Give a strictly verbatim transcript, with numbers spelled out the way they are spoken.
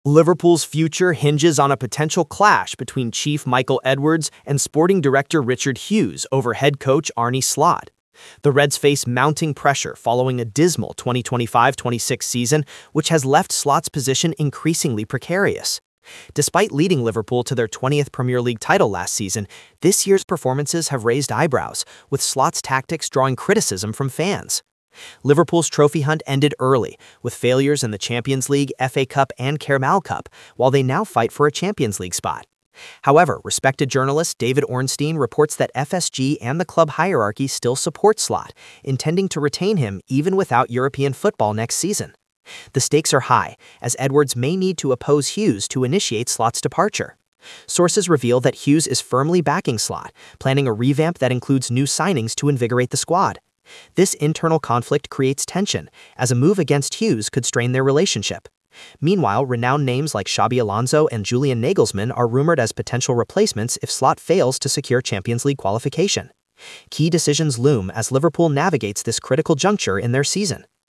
Liverpool's future hinges on a potential clash between Chief Michael Edwards and sporting director Richard Hughes over head coach Arne Slot. The Reds face mounting pressure following a dismal twenty twenty-five twenty-six season, which has left Slot's position increasingly precarious. Despite leading Liverpool to their twentieth Premier League title last season, this year's performances have raised eyebrows, with Slot's tactics drawing criticism from fans. Liverpool's trophy hunt ended early, with failures in the Champions League, F A Cup, and Carabao Cup, while they now fight for a Champions League spot. However, respected journalist David Ornstein reports that F S G and the club hierarchy still support Slot, intending to retain him even without European football next season. The stakes are high, as Edwards may need to oppose Hughes to initiate Slot's departure. Sources reveal that Hughes is firmly backing Slot, planning a revamp that includes new signings to invigorate the squad. This internal conflict creates tension, as a move against Hughes could strain their relationship. Meanwhile, renowned names like Xabi Alonso and Julian Nagelsmann are rumored as potential replacements if Slot fails to secure Champions League qualification. Key decisions loom as Liverpool navigates this critical juncture in their season.